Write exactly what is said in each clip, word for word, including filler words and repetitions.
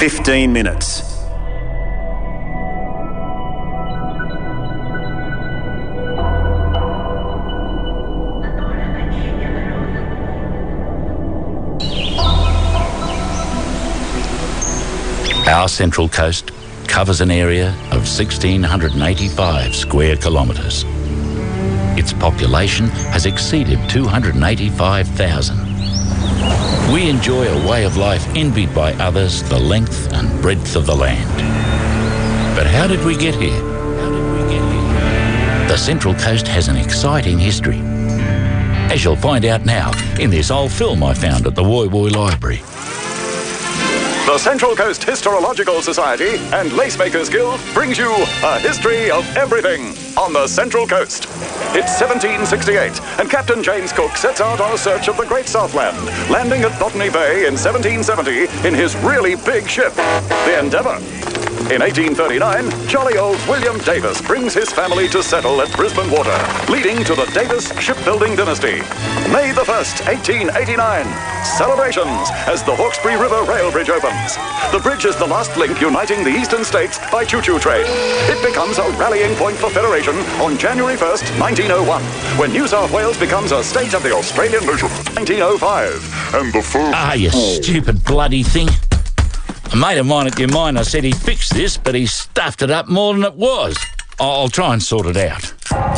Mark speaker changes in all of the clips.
Speaker 1: fifteen minutes.
Speaker 2: Our Central Coast covers an area of one thousand six hundred eighty-five square kilometres. Its population has exceeded two hundred eighty-five thousand. We enjoy a way of life envied by others the length and breadth of the land. But how did we get here? How did we get here? The Central Coast has an exciting history, as you'll find out now in this old film I found at the Woy Woy Library.
Speaker 3: The Central Coast Historiological Society and Lacemakers Guild brings you a history of everything on the Central Coast. It's seventeen sixty-eight, and Captain James Cook sets out on a search of the Great Southland, landing at Botany Bay in seventeen seventy in his really big ship, the Endeavour. In eighteen thirty-nine, jolly old William Davis brings his family to settle at Brisbane Water, leading to the Davis shipbuilding dynasty. May the first, eighteen eighty-nine. Celebrations as the Hawkesbury River Rail Bridge opens. The bridge is the last link uniting the eastern states by choo-choo train. It becomes a rallying point for Federation on January first, nineteen oh one, when New South Wales becomes a state of the Australian Nation. nineteen oh five, and the first...
Speaker 2: Ah, you stupid bloody thing. A mate of mine at your miner said he fixed this, but he stuffed it up more than it was. I'll try and sort it out.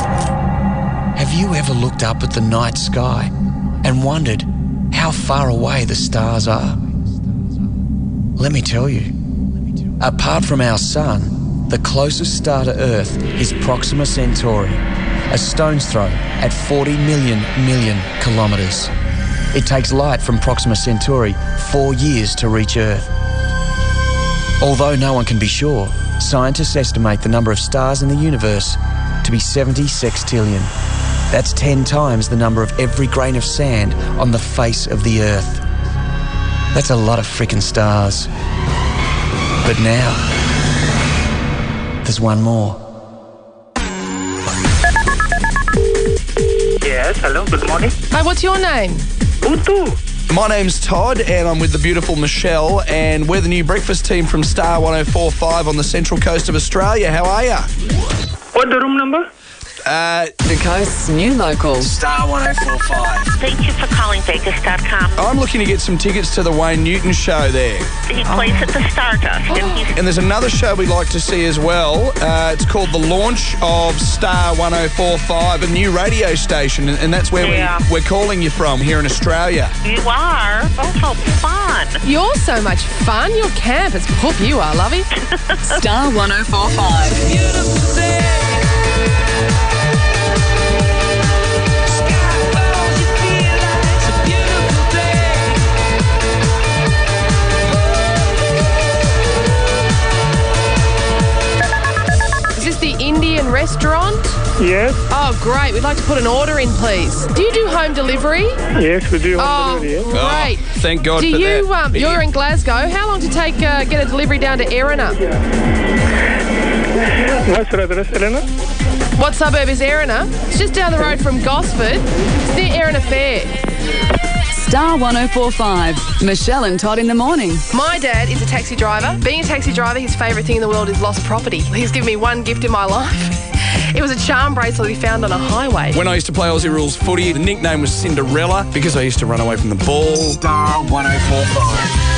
Speaker 4: Have you ever looked up at the night sky and wondered how far away the stars are? Let me tell you, apart from our sun, the closest star to Earth is Proxima Centauri, a stone's throw at forty million million kilometres. It takes light from Proxima Centauri four years to reach Earth. Although no one can be sure, scientists estimate the number of stars in the universe to be seventy sextillion. That's ten times the number of every grain of sand on the face of the Earth. That's a lot of frickin' stars. But now, there's one more.
Speaker 5: Yes, hello, good morning.
Speaker 6: Hi, what's your name?
Speaker 5: Utu.
Speaker 7: My name's Todd, and I'm with the beautiful Michelle, and we're the new breakfast team from Star one oh four point five on the Central Coast of Australia. How are ya?
Speaker 5: What the room number?
Speaker 7: Uh,
Speaker 8: The Coast's new local.
Speaker 7: Star one oh four point five.
Speaker 9: Thank you for calling Vegas dot com.
Speaker 7: I'm looking to get some tickets to the Wayne Newton show there.
Speaker 9: He plays at the Stardust. And he's
Speaker 7: And there's another show we'd like to see as well. Uh, it's called the launch of Star one oh four point five, a new radio station, and, and that's where
Speaker 9: Yeah.
Speaker 7: we, we're calling you from here in Australia.
Speaker 9: You are? Oh, how fun.
Speaker 6: You're so much fun. You're camp as poop you are, lovey.
Speaker 8: Star one oh four point five.
Speaker 6: Is this the Indian restaurant?
Speaker 5: Yes,
Speaker 6: Oh, great. We'd like to put an order in, please. Do you do home delivery?
Speaker 5: yes, we do home
Speaker 6: Oh,
Speaker 5: delivery. Yes.
Speaker 6: great.
Speaker 7: Oh, thank God
Speaker 6: Do
Speaker 7: for
Speaker 6: you,
Speaker 7: that.
Speaker 6: um, you're in Glasgow. How long to take uh, get a delivery down to Erina?
Speaker 5: What's your address, Elena?
Speaker 6: What suburb is Erina? It's just down the road from Gosford. It's near Erina Fair.
Speaker 8: Star one oh four point five. Michelle and Todd in the morning.
Speaker 6: My dad is a taxi driver. Being a taxi driver, his favourite thing in the world is lost property. He's given me one gift in my life. It was a charm bracelet he found on a highway.
Speaker 7: When I used to play Aussie Rules footy, the nickname was Cinderella because I used to run away from the ball. Star one oh four point five.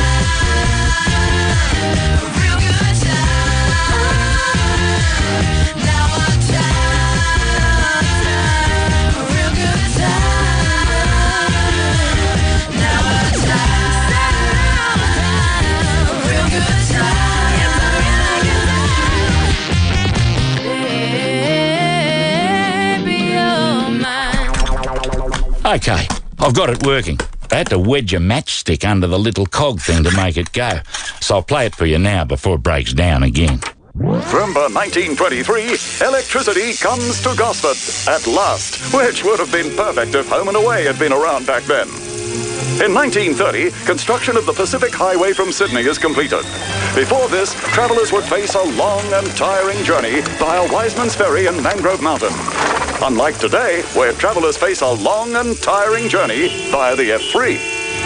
Speaker 2: Okay, I've got it working. I had to wedge a matchstick under the little cog thing to make it go. So I'll play it for you now before it breaks down again.
Speaker 3: Remember nineteen twenty-three, electricity comes to Gosford at last, which would have been perfect if Home and Away had been around back then. In nineteen thirty, construction of the Pacific Highway from Sydney is completed. Before this, travellers would face a long and tiring journey via Wiseman's Ferry and Mangrove Mountain. Unlike today, where travellers face a long and tiring journey via the F three.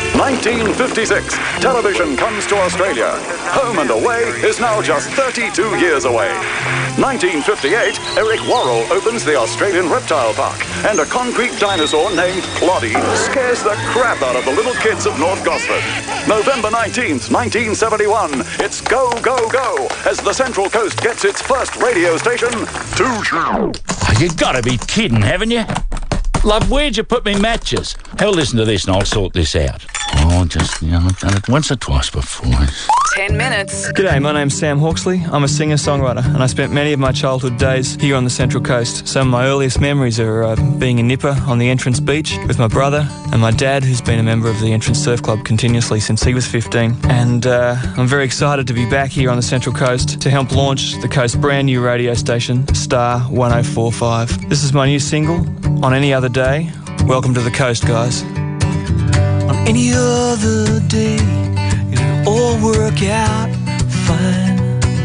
Speaker 3: nineteen fifty-six, television comes to Australia. Home and Away is now just thirty-two years away. nineteen fifty-eight, Eric Worrell opens the Australian Reptile Park, and a concrete dinosaur named Ploddy scares the crap out of the little kids of North Gosford. November nineteenth, nineteen seventy-one, it's Go, Go, Go, as the Central Coast gets its first radio station to show.
Speaker 2: Oh, you gotta be kidding, haven't you? Love, where'd you put me matches? Hell, listen to this and I'll sort this out. Oh, just, you know, I've done it once or twice before.
Speaker 8: Ten minutes.
Speaker 1: G'day, my name's Sam Hawksley. I'm a singer-songwriter and I spent many of my childhood days here on the Central Coast. Some of my earliest memories are uh, being a nipper on the Entrance Beach with my brother and my dad, who's been a member of the Entrance Surf Club continuously since he was fifteen. And uh, I'm very excited to be back here on the Central Coast to help launch the coast's brand new radio station, Star one oh four five. This is my new single, On Any Other Day. Welcome to the coast, guys.
Speaker 10: On any other day, it'll all work out fine.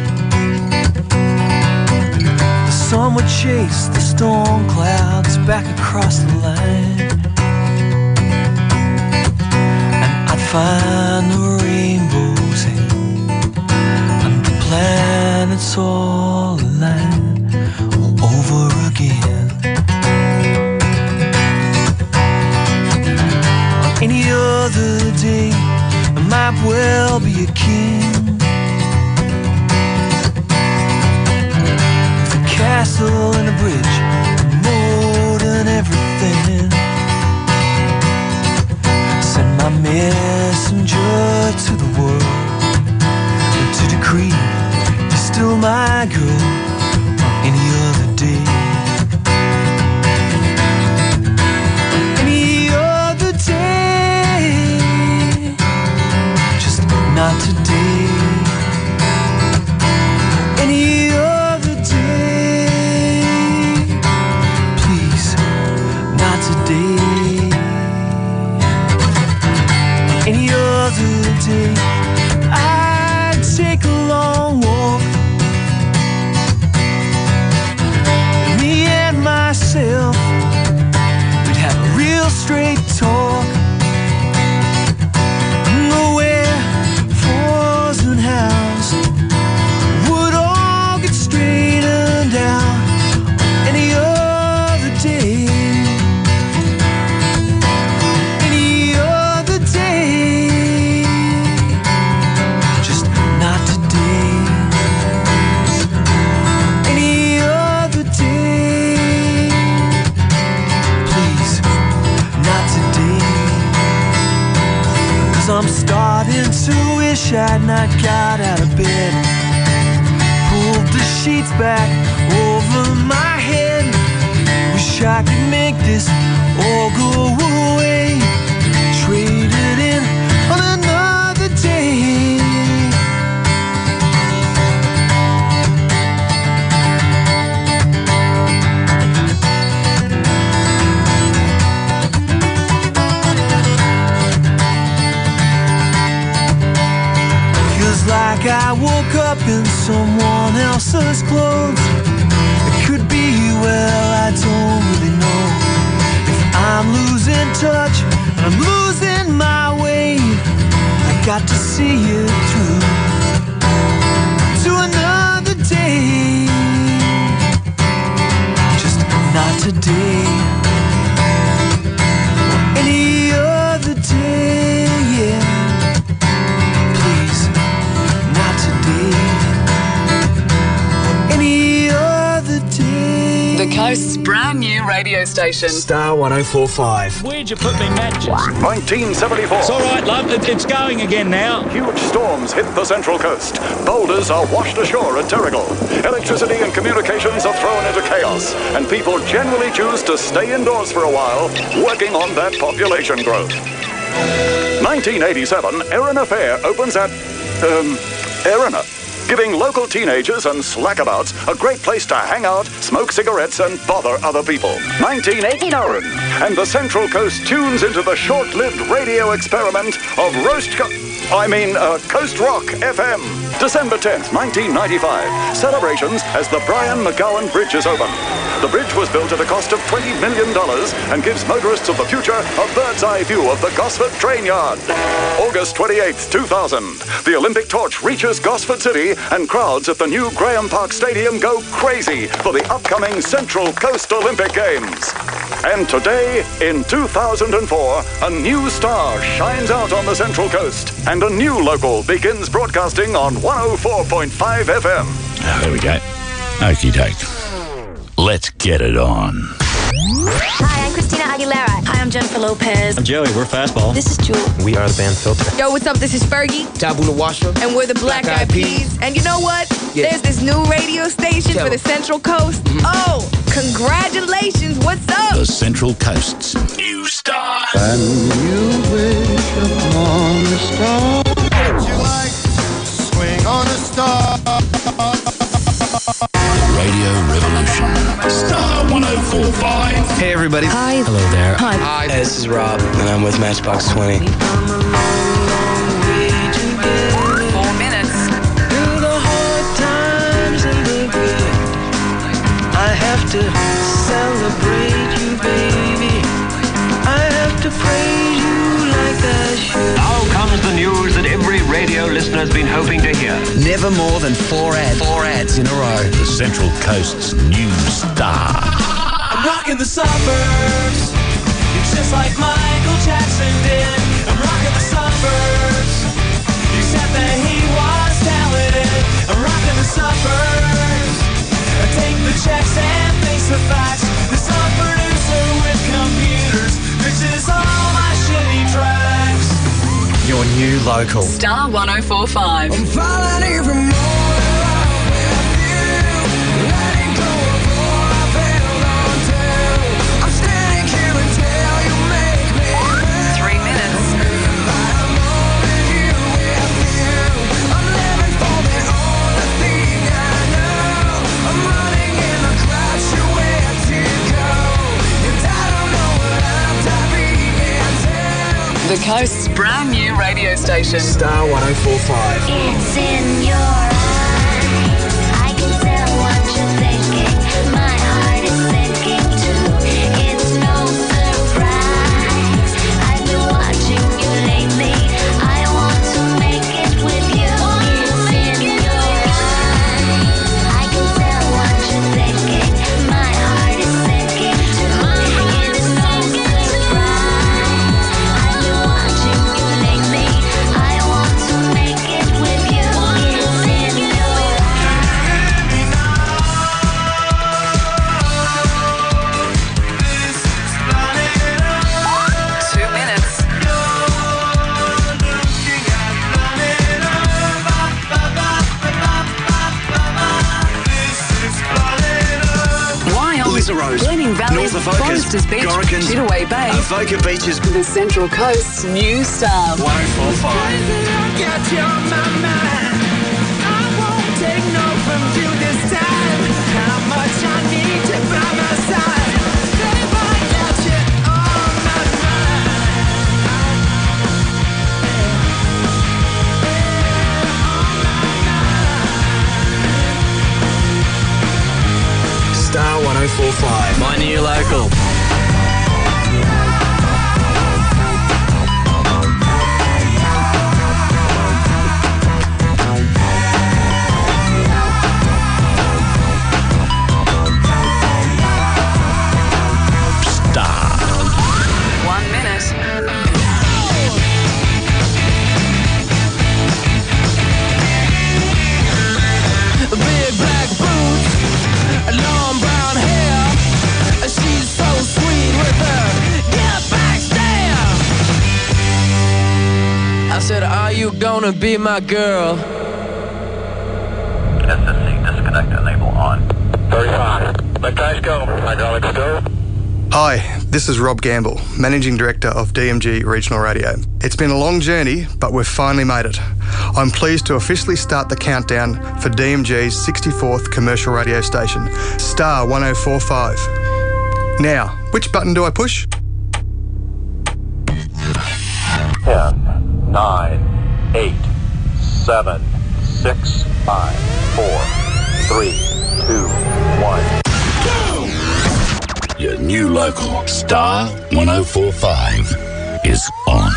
Speaker 10: The sun would chase the storm clouds back across the line, and I'd find the rainbows and the planets all align all over again. Any other day, I might well be a king with a castle and a bridge, a moat and everything. Send my messenger to the world to decree you're still my girl on any other day. Not today, any other day, please, not today. Any other day, I'd take a long walk, me and myself, we'd have a real straight talk. Would all get straightened out any other day, any other day, just not today, any other day, please, not today, 'cause I'm starting to wish I'd not got out of bed, pulled the sheets back over my head. Wish I could make this all go away, trade it in on another day. Like I woke up in someone else's clothes. It could be, well, I don't really know. If I'm losing touch and I'm losing my way, I got to see it through to another day, just not today, or any other day, yeah.
Speaker 8: The coast's brand new radio station.
Speaker 10: Star one oh four five.
Speaker 2: Where'd you put me matches?
Speaker 3: nineteen seventy-four.
Speaker 2: It's all right, love. It, it's going again now.
Speaker 3: Huge storms hit the Central Coast. Boulders are washed ashore at Terrigal. Electricity and communications are thrown into chaos, and people generally choose to stay indoors for a while, working on that population growth. nineteen eighty-seven, Erina Fair opens at, um, Erina, giving local teenagers and slackabouts a great place to hang out, smoke cigarettes, and bother other people. nineteen eighty-nine, and the Central Coast tunes into the short-lived radio experiment of Roast Co- I mean, uh, Coast Rock F M. December tenth, nineteen ninety-five. Celebrations as the Brian McGowan Bridge is open. The bridge was built at a cost of twenty million dollars and gives motorists of the future a bird's eye view of the Gosford train yard. August twenty-eighth, two thousand. The Olympic torch reaches Gosford City and crowds at the new Graham Park Stadium go crazy for the upcoming Central Coast Olympic Games. And today, in two thousand four, a new star shines out on the Central Coast and a new local begins broadcasting on one oh four point five F M.
Speaker 2: Oh, there we go. Okie doke. Let's get it on.
Speaker 11: Hi, I'm Christina Aguilera. Hi, I'm Jennifer Lopez.
Speaker 12: I'm Joey. We're Fastball.
Speaker 11: This is Jewel.
Speaker 12: We are the band Filter.
Speaker 13: Yo, what's up? This is Fergie.
Speaker 14: Tabula Washer.
Speaker 13: And we're the Black, Black Eyed Peas. Peas. And you know what?
Speaker 14: Yeah.
Speaker 13: There's this new radio station
Speaker 14: Yo.
Speaker 13: for the Central Coast. Mm-hmm. Oh, congratulations. What's up?
Speaker 2: The Central Coast's new star.
Speaker 10: And you wish upon a star. Would you like to swing on a star?
Speaker 2: Radio Revolution. Star one oh four point five.
Speaker 4: Hey, everybody.
Speaker 11: Hi.
Speaker 12: Hello there.
Speaker 11: Hi.
Speaker 4: Hi, this is Rob, and I'm with Matchbox twenty.
Speaker 8: Four minutes.
Speaker 10: Through the hard times and the good, I have to celebrate you, baby. I have to praise you like I should.
Speaker 15: Now comes the news that every radio listener's been hoping to hear.
Speaker 4: Never more than four ads. Four ads in a row.
Speaker 2: The Central Coast's new star.
Speaker 10: I'm rocking the suburbs. It's just like Michael Jackson did. I'm rocking the suburbs. Except that he was talented. I'm rocking the suburbs. I take the checks and face the facts. There's some producer with computers. This is all my shitty tracks.
Speaker 4: Your new local.
Speaker 8: Star one oh four point five.
Speaker 10: I'm falling even more in love with you. Letting go of all I've held on to. I'm standing here until you make me move.
Speaker 8: Three minutes.
Speaker 10: I'm holding you with you. I'm living for the only thing I know. I'm running in the crowd, sure where to go. And I don't know what I'm diving into.
Speaker 8: The Coast's brand new radio station.
Speaker 4: Star one oh four point five.
Speaker 11: It's in your eyes. I can tell what you're thinking. My heart is sinking too. It's no surprise. I've been watching you lately. I want to make it with you. It's in your eyes. I can tell what you're thinking. My heart is sinking too. It's no surprise. I've been watching you lately. I want to make it with you. It's in your
Speaker 8: Two minutes. Wyong,
Speaker 4: Lisaro's,
Speaker 8: Glenning Valley,
Speaker 4: North Avoca's,
Speaker 8: Foresters Beach,
Speaker 4: Gorikans,
Speaker 8: Chittaway Bay,
Speaker 4: Avoca Beaches.
Speaker 8: the Central Coast's new star.
Speaker 4: one oh four point five.
Speaker 10: Got you on my mind. I won't take no from you this time. How much I need you by my side. Babe, I got you on my
Speaker 4: mind. Star one oh four point five.
Speaker 12: My new local.
Speaker 8: One minute.
Speaker 10: big black boots, long brown hair. She's so sweet with her get back stare. I said, are you gonna be my girl?
Speaker 16: S S C disconnect, enable on. thirty-five. Let guys go. Hydraulics go.
Speaker 17: Hi, this is Rob Gamble, Managing Director of D M G Regional Radio. It's been a long journey, but we've finally made it. I'm pleased to officially start the countdown for D M G's sixty-fourth commercial radio station, Star one oh four point five. Now, which button do I push?
Speaker 16: ten, nine, eight, seven, Six, five, four, three, two, one.
Speaker 2: Your new local Star one oh four five is on.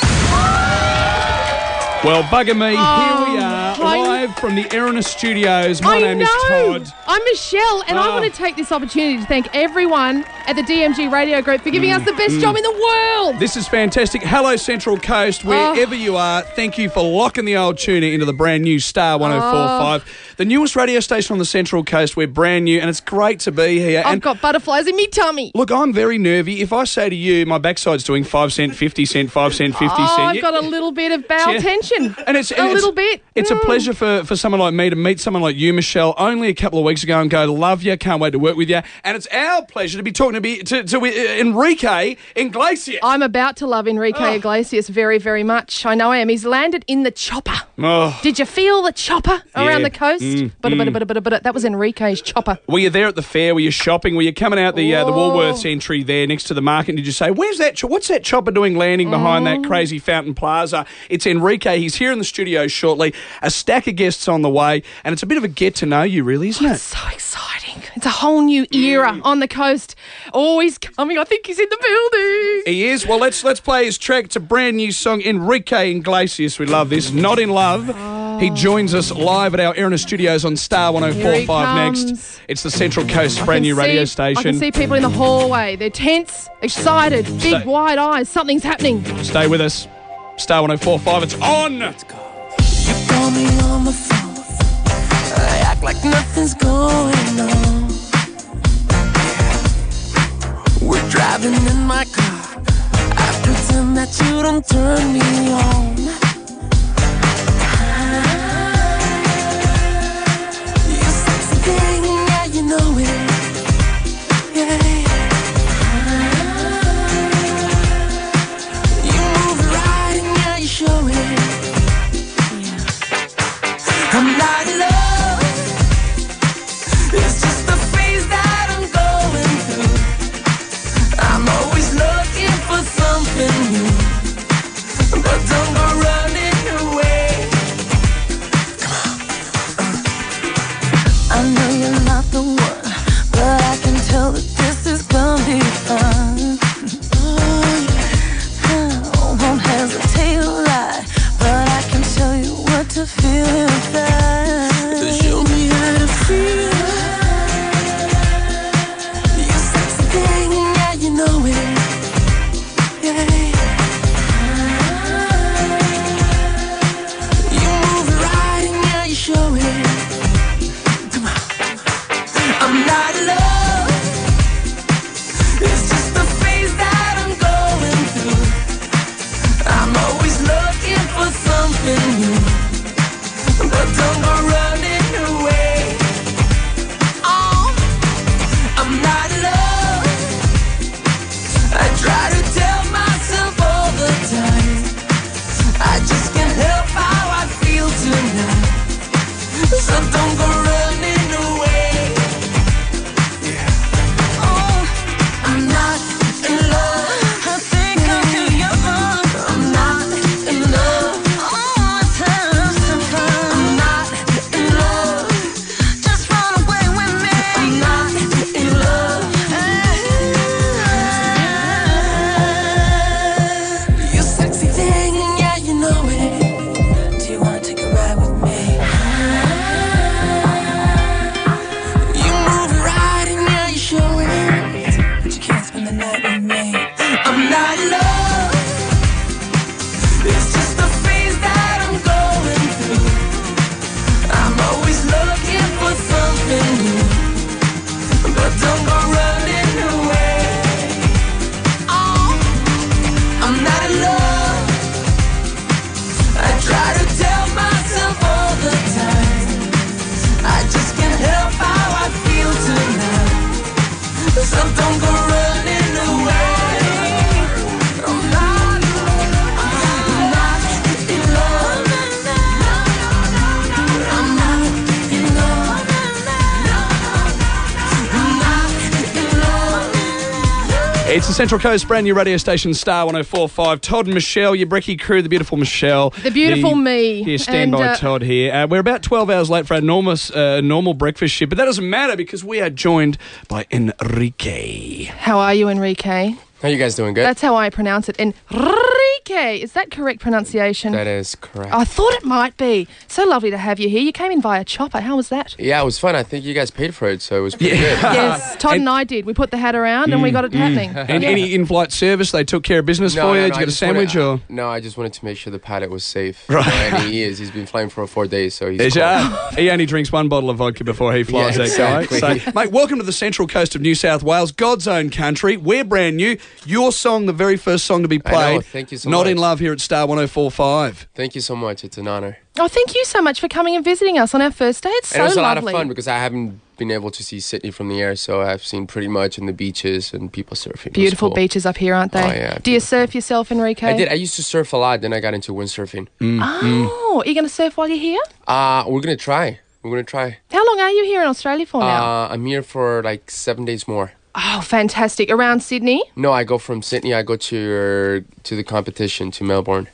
Speaker 14: Well, bugger me,
Speaker 6: Oh,
Speaker 14: here we are,
Speaker 6: I-
Speaker 14: live from the Erina Studios. My
Speaker 6: I
Speaker 14: name
Speaker 6: know.
Speaker 14: is Todd.
Speaker 6: I'm Michelle, and I
Speaker 14: Oh.
Speaker 6: want to take this opportunity to thank everyone at the D M G Radio Group for giving us the best
Speaker 14: mm.
Speaker 6: job in the world.
Speaker 14: This is fantastic. Hello, Central Coast, wherever you are. Thank you for locking the old tuner into the brand new Star one oh four five, the newest radio station on the Central Coast. We're brand new, and it's great to be here.
Speaker 6: I've
Speaker 14: And
Speaker 6: got butterflies in me tummy.
Speaker 14: look, I'm very nervy. If I say to you, my backside's doing five cent, fifty cent, five cent, fifty
Speaker 6: Oh,
Speaker 14: cent.
Speaker 6: I've
Speaker 14: you-
Speaker 6: got a little bit of bowel
Speaker 14: Yeah.
Speaker 6: tension.
Speaker 14: And it's
Speaker 6: a
Speaker 14: and it's-
Speaker 6: little bit.
Speaker 14: It's a
Speaker 6: Mm.
Speaker 14: pleasure for, for someone like me to meet someone like you, Michelle, only a couple of weeks ago and go, love you, can't wait to work with you. And it's our pleasure to be talking to, be, to, to uh, Enrique Iglesias.
Speaker 6: I'm about to love Enrique
Speaker 14: Oh.
Speaker 6: Iglesias very, very much. I know I am. He's landed in the chopper.
Speaker 14: Oh.
Speaker 6: Did you feel the chopper
Speaker 14: Yeah.
Speaker 6: around the coast?
Speaker 14: Mm,
Speaker 6: But,
Speaker 14: mm.
Speaker 6: but, but, but, that was Enrique's chopper.
Speaker 14: Were you there at the fair? Were you shopping? Were you coming out the uh, the
Speaker 6: Oh.
Speaker 14: Woolworths entry there next to the market? And did you say, "Where's that? Cho- what's that chopper doing landing behind
Speaker 6: Mm.
Speaker 14: that crazy Fountain Plaza?" It's Enrique. He's here in the studio shortly. A stack of guests on the way, and it's a bit of a get to know you, really, isn't it?
Speaker 6: So exciting. It's a whole new era on the coast. Oh, he's coming. I think he's in the building.
Speaker 14: He is. Well, let's let's play his track. It's a brand new song, Enrique Iglesias. We love this. Not in Love. He joins us live at our Erina Studios on Star one oh
Speaker 6: Here
Speaker 14: four
Speaker 6: he
Speaker 14: five
Speaker 6: comes.
Speaker 14: next. It's the Central Coast
Speaker 6: I
Speaker 14: brand
Speaker 6: can
Speaker 14: new radio
Speaker 6: see- I can
Speaker 14: station.
Speaker 6: see people in the hallway. They're tense, excited, big
Speaker 14: Stay-
Speaker 6: wide eyes. Something's happening.
Speaker 14: Stay with us. Star one oh four five. It's on.
Speaker 10: Call me on the phone. I act like nothing's going on. We're driving in my car. I pretend that you don't turn me on. You sexy thing, yeah, you know it. Yeah. You move right, and yeah, you show it. I'm not in love. It's just the phase that I'm going through. I'm always looking for something new, but don't go
Speaker 14: It's the Central Coast brand new radio station, Star one oh four point five. Todd and Michelle, your brekkie crew, the beautiful Michelle.
Speaker 6: The beautiful
Speaker 14: the,
Speaker 6: me.
Speaker 14: Yeah, stand
Speaker 6: And,
Speaker 14: by
Speaker 6: uh,
Speaker 14: Todd here. Uh, we're about twelve hours late for our normal, uh, normal breakfast shift, but that doesn't matter because we are joined by Enrique.
Speaker 6: How are you, Enrique?
Speaker 18: How you guys doing? Good?
Speaker 6: That's how I pronounce it. Enrique. Is that correct pronunciation?
Speaker 18: That is correct.
Speaker 6: I thought it might be. So lovely to have you here. You came in via chopper. How was that?
Speaker 18: Yeah, it was fun. I think you guys paid for it, so it was pretty good.
Speaker 6: Yes, Todd and, I did. We put the hat around and we got it happening.
Speaker 14: And
Speaker 6: Yeah.
Speaker 14: any in-flight service, they took care of business
Speaker 18: No,
Speaker 14: for
Speaker 18: no,
Speaker 14: you?
Speaker 18: no,
Speaker 14: Did you
Speaker 18: I
Speaker 14: get a
Speaker 18: just
Speaker 14: sandwich
Speaker 18: wanted,
Speaker 14: or...?
Speaker 18: No, I just wanted to make sure the pilot was safe.
Speaker 14: Right.
Speaker 18: You know, and he is. He's been flying for four days, so he's
Speaker 14: There's
Speaker 18: cool.
Speaker 14: ya. He only drinks one bottle of vodka before he flies,
Speaker 18: Yeah,
Speaker 14: that guy.
Speaker 18: exactly.
Speaker 14: So, mate, welcome to the Central Coast of New South Wales, God's own country. We're brand new. Your song, the very first song to be
Speaker 18: I
Speaker 14: played.
Speaker 18: know, thank you so
Speaker 14: Not
Speaker 18: much.
Speaker 14: in Love here at Star one oh four point five.
Speaker 18: Thank you so much. It's an honor.
Speaker 6: Oh, thank you so much for coming and visiting us on our first day. It's
Speaker 18: and
Speaker 6: so
Speaker 18: it was a lot
Speaker 6: lovely.
Speaker 18: of fun because I haven't been able to see Sydney from the air, so I've seen pretty much in the beaches and people surfing. It was
Speaker 6: Beautiful
Speaker 18: cool.
Speaker 6: beaches up here, aren't they?
Speaker 18: Oh, yeah,
Speaker 6: Do you surf yourself, Enrique?
Speaker 18: I did. I used to surf a lot, then I got into windsurfing.
Speaker 6: Oh, are you going to surf while you're here?
Speaker 18: Uh, we're going to try. We're going to try.
Speaker 6: How long are you here in Australia for now?
Speaker 18: Uh, I'm here for like seven days more.
Speaker 6: Oh, fantastic. Around Sydney?
Speaker 18: No, I go from Sydney, I go to to the competition, to Melbourne.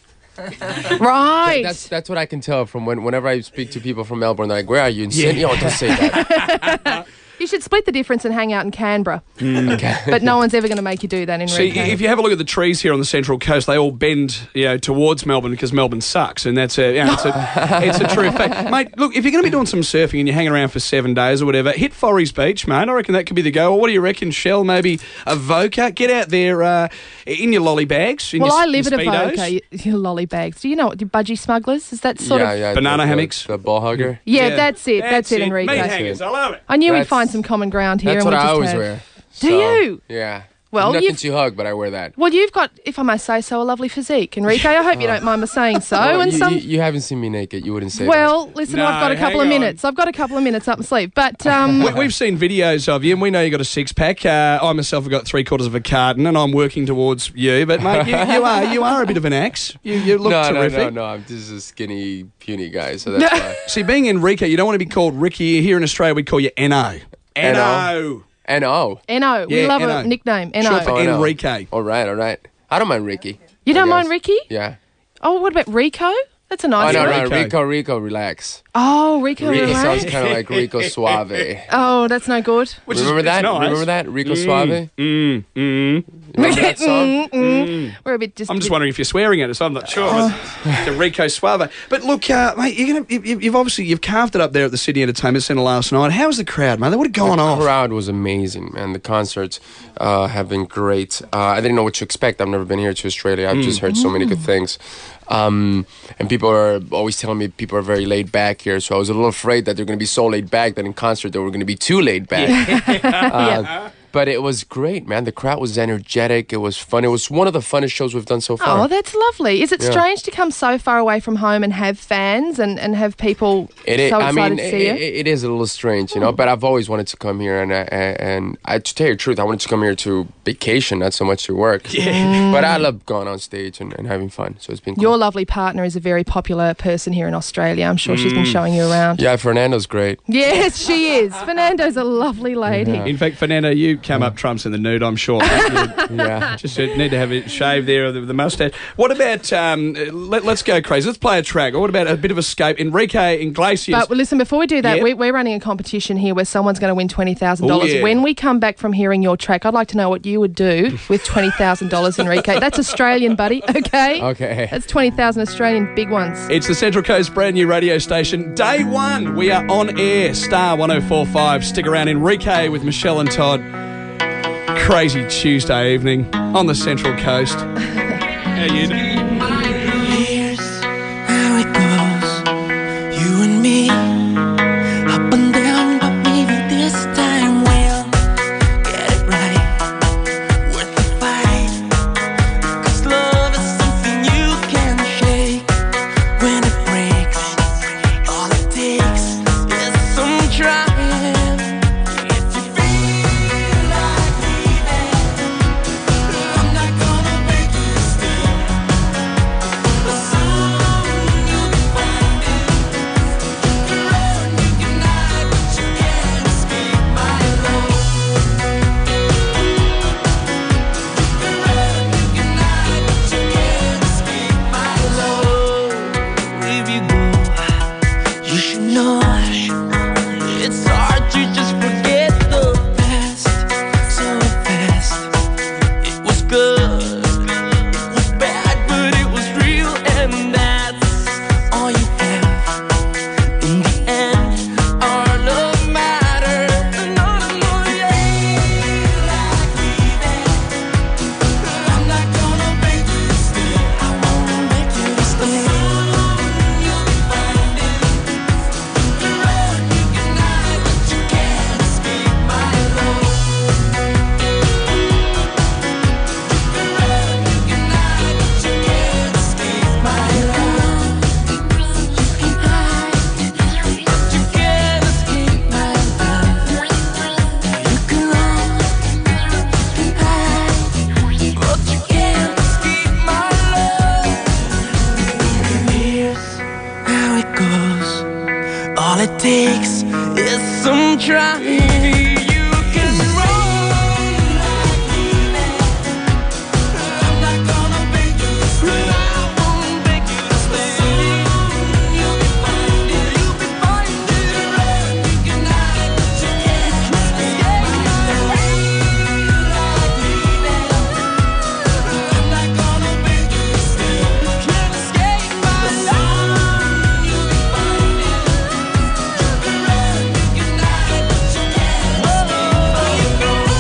Speaker 6: Right.
Speaker 18: That's that's what I can tell from when whenever I speak to people from Melbourne. They're like, where are you? In Sydney? Oh, don't say that.
Speaker 6: You should split the difference and hang out in Canberra.
Speaker 18: Okay.
Speaker 6: But no one's ever going to make you do that,
Speaker 14: See,
Speaker 6: Enrique.
Speaker 14: if you have a look at the trees here on the Central Coast, they all bend, you know, towards Melbourne because Melbourne sucks, and that's a, you know, it's a, it's a true fact, mate. Look, if you're going to be doing some surfing and you're hanging around for seven days or whatever, hit Forries Beach, mate. I reckon that could be the go. Or what do you reckon, Shell? Maybe a Voca. Get out there uh, in your lolly bags. In
Speaker 6: well,
Speaker 14: your,
Speaker 6: I live at
Speaker 14: your
Speaker 6: a
Speaker 14: Speedos.
Speaker 6: Voca, you, you lolly bags. Do you know what? Your budgie smugglers? Is that sort
Speaker 18: yeah,
Speaker 6: of...
Speaker 18: yeah.
Speaker 14: Banana
Speaker 18: the, the-
Speaker 14: hammocks.
Speaker 18: The, ball hugger.
Speaker 6: Yeah,
Speaker 14: Yeah.
Speaker 6: that's it. That's,
Speaker 14: That's
Speaker 6: it,
Speaker 14: it.
Speaker 6: Enrique.
Speaker 14: Meat hangers. I love it.
Speaker 6: I knew we'd
Speaker 18: That's-
Speaker 6: find some common ground here.
Speaker 18: That's
Speaker 6: and
Speaker 18: what
Speaker 6: we
Speaker 18: I
Speaker 6: just
Speaker 18: always
Speaker 6: have-
Speaker 18: wear.
Speaker 6: Do
Speaker 18: So,
Speaker 6: you?
Speaker 18: Yeah.
Speaker 6: Well,
Speaker 18: nothing
Speaker 6: you've-
Speaker 18: to hug, but I wear that.
Speaker 6: Well, you've got, if I must say so, a lovely physique, Enrique. I hope you don't mind me saying so.
Speaker 18: Well,
Speaker 6: and
Speaker 18: you,
Speaker 6: some...
Speaker 18: you, you haven't seen me naked. You wouldn't say
Speaker 6: Well, listen,
Speaker 14: No,
Speaker 6: I've got a couple of
Speaker 14: hang on.
Speaker 6: minutes. I've got a couple of minutes up my sleeve. But, um...
Speaker 14: We, we've seen videos of you, and we know you got a six pack. Uh, I myself have got three quarters of a carton, and I'm working towards you. But mate, you, you are you are a bit of an axe. You, you look
Speaker 18: no,
Speaker 14: terrific.
Speaker 18: no, no, no. I'm just a skinny, puny guy, so that's why.
Speaker 14: See, being Enrique, you don't want to be called Ricky. Here in Australia, we call you N O. N O.
Speaker 18: N O.
Speaker 6: N O. We
Speaker 14: Yeah,
Speaker 6: love
Speaker 14: N O.
Speaker 6: a nickname. N O.
Speaker 14: Short for
Speaker 18: Oh, no.
Speaker 14: Enrique.
Speaker 18: All right, all right. I don't mind Ricky.
Speaker 6: You don't
Speaker 18: I
Speaker 6: mind
Speaker 18: guess.
Speaker 6: Ricky?
Speaker 18: Yeah.
Speaker 6: Oh, what about Rico? That's a
Speaker 18: Oh,
Speaker 6: nice
Speaker 18: no,
Speaker 6: one.
Speaker 18: no,
Speaker 14: Rico.
Speaker 18: Rico, Rico, relax.
Speaker 6: Oh, Rico.
Speaker 18: Rico
Speaker 6: relax.
Speaker 18: sounds kind of like Rico Suave.
Speaker 6: Oh, that's no good.
Speaker 14: Which
Speaker 18: Remember
Speaker 14: is,
Speaker 18: that?
Speaker 14: It's nice.
Speaker 18: Remember that? Rico
Speaker 14: Mm,
Speaker 18: Suave?
Speaker 14: Mm, mm.
Speaker 18: Remember that song?
Speaker 6: Mm, mm. We're a bit just...
Speaker 14: I'm just wondering if you're swearing at us. I'm not sure. But it's a Rico Suave. But look, uh, mate, you're gonna, you, you've obviously you've carved it up there at the Sydney Entertainment Centre last night. How was the crowd, mate? They would have gone
Speaker 18: The
Speaker 14: off.
Speaker 18: crowd was amazing, man. The concerts uh, have been great. Uh, I didn't know what to expect. I've never been here to Australia. I've just heard so many good things. Um, and people are always telling me people are very laid back here. So I was a little afraid that they're going to be so laid back that in concert they were going to be too laid back. uh, But it was great, man. The crowd was energetic. It was fun. It was one of the funnest shows we've done so far.
Speaker 6: Oh, that's lovely. Is it
Speaker 18: Yeah.
Speaker 6: strange to come so far away from home and have fans and, and have people
Speaker 18: It is,
Speaker 6: so
Speaker 18: I
Speaker 6: excited
Speaker 18: mean,
Speaker 6: to see
Speaker 18: it,
Speaker 6: you?
Speaker 18: it is a little strange, you know. But I've always wanted to come here, and uh, and I, to tell you the truth, I wanted to come here to vacation, not so much to work.
Speaker 6: Yeah.
Speaker 18: But I love going on stage and, and having fun, so it's been cool.
Speaker 6: Your lovely partner is a very popular person here in Australia. I'm sure she's been
Speaker 18: Mm.
Speaker 6: showing you around.
Speaker 18: Yeah, Fernando's great.
Speaker 6: Yes, she is. Fernando's a lovely lady.
Speaker 14: In fact, Fernando, you come up trumps in the nude, I'm sure. mate. You
Speaker 18: Yeah.
Speaker 14: just uh, need to have a shave there of the, the moustache. What about, um, let, let's go crazy. Let's play a track. What about a bit of escape? Enrique Iglesias.
Speaker 6: But listen, before we do that,
Speaker 14: Yeah.
Speaker 6: we, we're running a competition here where someone's going to win twenty thousand dollars.
Speaker 14: Oh, yeah.
Speaker 6: When we come back from hearing your track, I'd like to know what you would do with twenty thousand dollars, Enrique. That's Australian, buddy, okay?
Speaker 18: Okay.
Speaker 6: That's twenty thousand Australian big ones.
Speaker 14: It's the Central Coast brand new radio station. Day one, we are on air. Star one oh four point five. Stick around. Enrique with Michelle and Todd. Crazy Tuesday evening on the Central Coast. How you doing?
Speaker 10: Here's how it goes. You and me, up and down, but maybe this time we'll get it right. Worth the fight. 'Cause love is something you can shake. When it breaks, all it takes is some trying. If you feel like leaving, I'm not gonna make you stay. All it takes is some trying. You can roll like me. I'm not gonna beg you to stay. I won't beg you to stay. You'll be fine, dear. You'll be fine, dear. You can hide, but you can't escape my love. I'm not gonna beg you to stay. You can't escape my love. You'll be fine, dear. You can run, you can hide, but you can't escape my love.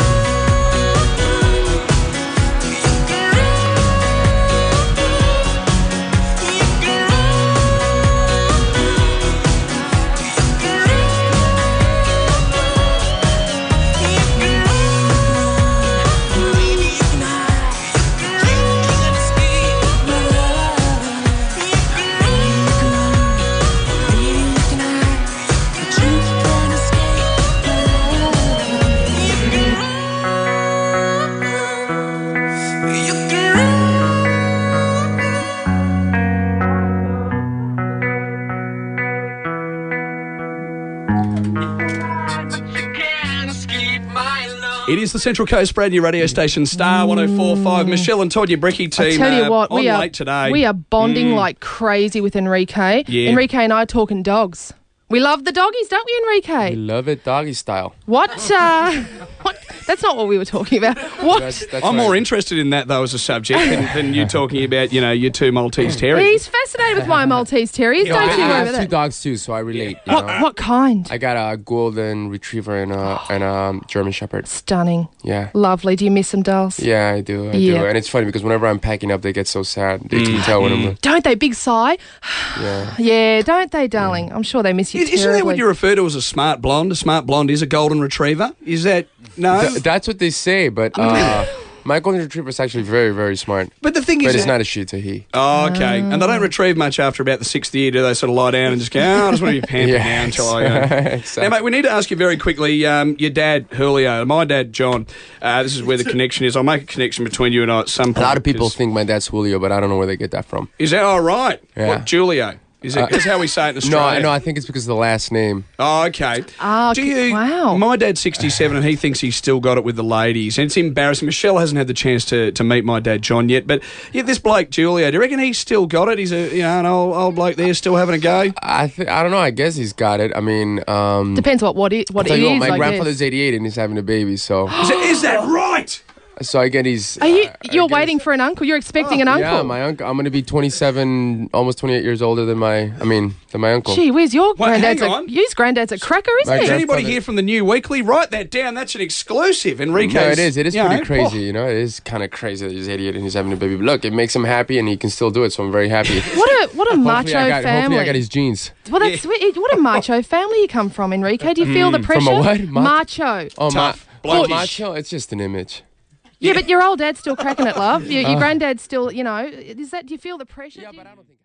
Speaker 14: It is the Central Coast brand new radio station, Star one oh four point five. Michelle and Todd, your Bricky team,
Speaker 6: I tell you
Speaker 14: uh,
Speaker 6: what,
Speaker 14: on
Speaker 6: we are
Speaker 14: late today.
Speaker 6: we are bonding
Speaker 14: Mm.
Speaker 6: like crazy with Enrique.
Speaker 18: Yeah.
Speaker 6: Enrique and I are talking dogs. We love the doggies, don't we, Enrique?
Speaker 18: We love it doggy style.
Speaker 6: What? Uh, what? That's not what we were talking about. What?
Speaker 18: That's, that's
Speaker 14: I'm
Speaker 18: right.
Speaker 14: more interested in that, though, as a subject than, than you talking about, you know, your two Maltese terriers.
Speaker 6: He's fascinated with my Maltese Terriers,
Speaker 18: Yeah,
Speaker 6: don't
Speaker 18: I,
Speaker 6: you?
Speaker 18: I
Speaker 6: Over
Speaker 18: have two
Speaker 6: there?
Speaker 18: dogs too, so I relate. You
Speaker 6: What,
Speaker 18: know?
Speaker 6: what kind?
Speaker 18: I got a golden retriever and a and a German Shepherd.
Speaker 6: Stunning.
Speaker 18: Yeah.
Speaker 6: Lovely. Do you miss them, dolls?
Speaker 18: Yeah, I do. I
Speaker 6: Yeah.
Speaker 18: do. And it's funny because whenever I'm packing up, they get so sad. They can tell when I'm.
Speaker 6: Don't they? Big sigh.
Speaker 18: Yeah.
Speaker 6: Yeah, don't they, darling? I'm sure they miss you
Speaker 14: Isn't that what
Speaker 6: terribly.
Speaker 14: you refer to as a smart blonde? A smart blonde is a golden retriever? Is that... No?
Speaker 18: Th- that's what they say, but uh, my golden retriever is actually very, very smart.
Speaker 14: But the thing is...
Speaker 18: But it's
Speaker 14: that-
Speaker 18: not a she, it's a he.
Speaker 14: Oh, okay. And they don't retrieve much after about the sixth year, do they? Sort of lie down and just go, oh, I just want to be pampered
Speaker 18: Yeah,
Speaker 14: now until I... Uh...
Speaker 18: exactly.
Speaker 14: Now, mate, we need to ask you very quickly, um, your dad, Julio, my dad, John, uh, this is where the connection is. I'll make a connection between you and I at some
Speaker 18: A
Speaker 14: point.
Speaker 18: lot of people
Speaker 14: 'cause-
Speaker 18: think my dad's Julio, but I don't know where they get that from.
Speaker 14: Is that all right?
Speaker 18: Yeah.
Speaker 14: What, Julio? Is it?
Speaker 18: Uh,
Speaker 14: That's how we say it in
Speaker 18: No,
Speaker 14: Australia.
Speaker 18: no, I think it's because of the last name.
Speaker 14: Oh, okay.
Speaker 6: Ah,
Speaker 14: Do you,
Speaker 6: wow.
Speaker 14: My dad's sixty-seven and he thinks he's still got it with the ladies. And it's embarrassing. Michelle hasn't had the chance to, to meet my dad, John, yet. But yeah, this bloke, Julio, do you reckon he's still got it? He's a you know an old, old bloke there still having a go?
Speaker 18: I th- I don't know. I guess he's got it. I mean, um,
Speaker 6: Depends what what it, what
Speaker 18: I'll
Speaker 6: it
Speaker 18: tell you
Speaker 6: is.
Speaker 18: what, my
Speaker 6: I
Speaker 18: grandfather's
Speaker 6: guess.
Speaker 18: eighty-eight and he's having a baby, so
Speaker 14: Is, that, is that right?
Speaker 18: so I get he's.
Speaker 6: Are you?
Speaker 18: uh, I
Speaker 6: You're
Speaker 18: guess-
Speaker 6: waiting for an uncle. You're expecting an uncle.
Speaker 18: Yeah, my uncle. I'm gonna be twenty-seven, almost twenty-eight years older than my. I mean, than my uncle.
Speaker 6: Gee whiz, your
Speaker 14: Well,
Speaker 6: granddad's
Speaker 14: hang
Speaker 6: a
Speaker 14: on.
Speaker 6: his granddad's a cracker, isn't
Speaker 18: My
Speaker 6: he?
Speaker 14: Is
Speaker 18: grand-
Speaker 14: anybody
Speaker 18: grandfather-
Speaker 14: here from the New Weekly? Write that down. That's an exclusive. Enrique.
Speaker 18: No, it is. It is
Speaker 14: you
Speaker 18: pretty
Speaker 14: know,
Speaker 18: crazy. You know, it is kind of crazy that he's eighty-eight and he's having a baby. But look, it makes him happy and he can still do it. So I'm very happy.
Speaker 6: What a what a
Speaker 18: Hopefully
Speaker 6: macho
Speaker 18: I got,
Speaker 6: family.
Speaker 18: Hopefully, I got his genes.
Speaker 6: Well, that's what a macho family you come from, Enrique. Do you feel the pressure?
Speaker 18: From a what? Ma-
Speaker 6: Macho.
Speaker 18: Oh, ma-
Speaker 14: Tough.
Speaker 18: oh,
Speaker 14: Blokeish.
Speaker 18: macho. It's just an image.
Speaker 6: Yeah, but your old dad's still cracking it, love. Your, your
Speaker 18: Uh.
Speaker 6: granddad's still, you know. Is that? Do you feel the pressure?
Speaker 18: Yeah,
Speaker 6: Do
Speaker 18: but
Speaker 6: you-
Speaker 18: I don't think.